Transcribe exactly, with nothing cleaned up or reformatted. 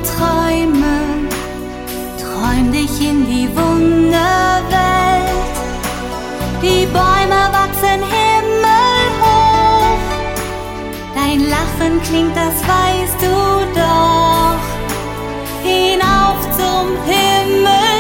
Träume, träum dich in die Wunderwelt. Die Bäume wachsen himmelhoch, dein Lachen klingt, das weißt du doch. Hinauf zum Himmel